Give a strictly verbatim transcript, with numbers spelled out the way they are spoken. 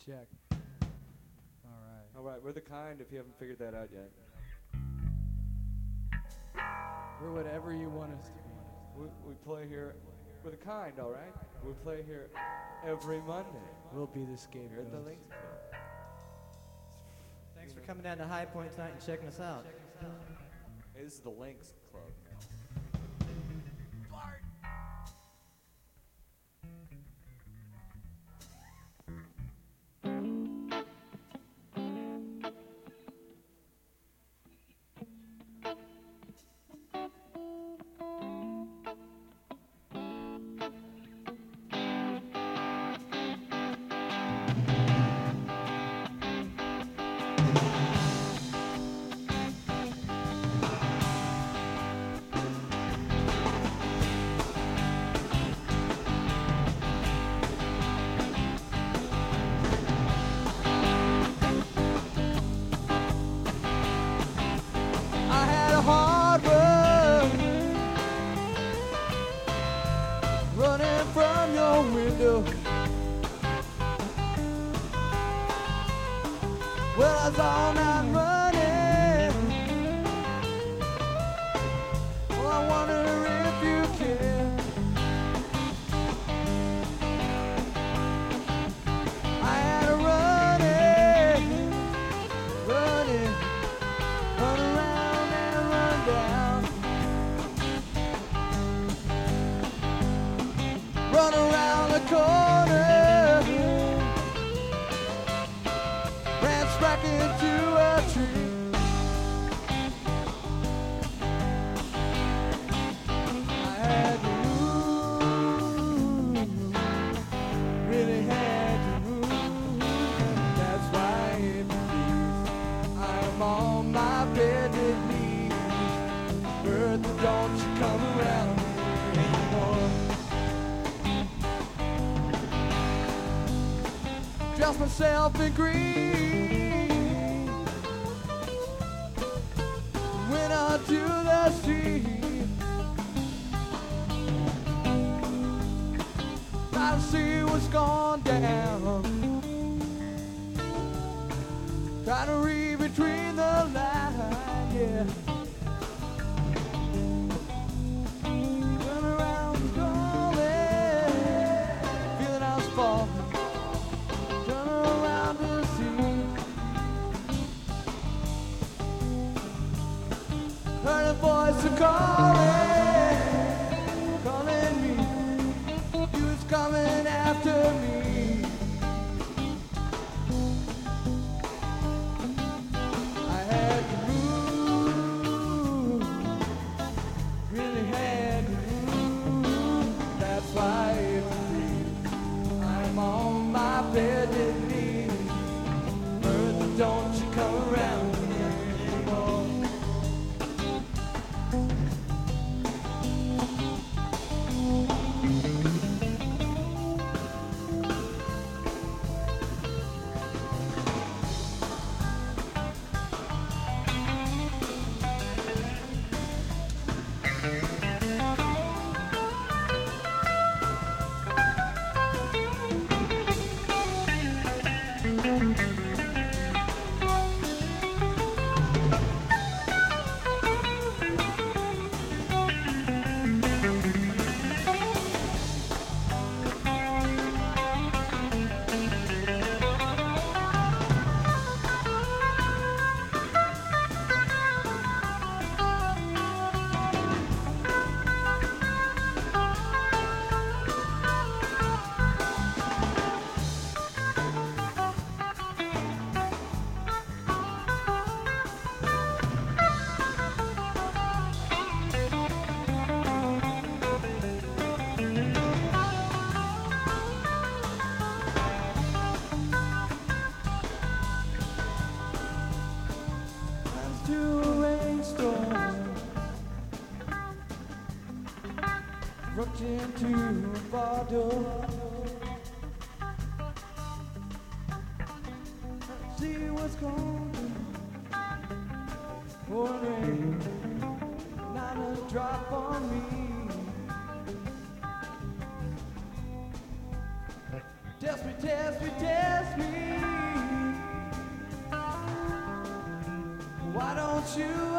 Check. All right. All right, we're the kind if you haven't figured that out yet. We're whatever you want us to be. We, we play here, we're the kind, all right? We play here every Monday. We'll be the Here scapegoats. at the Links Club. Thanks for coming down to High Point tonight and checking us out. Hey, this is the Links Club. Well, I was all night running. Well, I wonder if you care. I had a running, running, run around and run down, run around the corner. Back into a tree. I had to move, really had to move. That's why it please I'm on my bended knees. Bertha, don't you come around anymore. Dress myself in green. Went out to the street, try to see what's gone down, try to read between the lines, yeah. Run around darling, feeling I was falling, turn around to see. Heard a voice a calling, calling me. He was coming after me. I had to move, really had to move. That's why it breathes. I'm on my bended knees. Bertha, don't you come around anymore. Rubbed into a bottle. See what's going on. Pouring rain, not a drop on me. Desperate test me, test me. Why don't you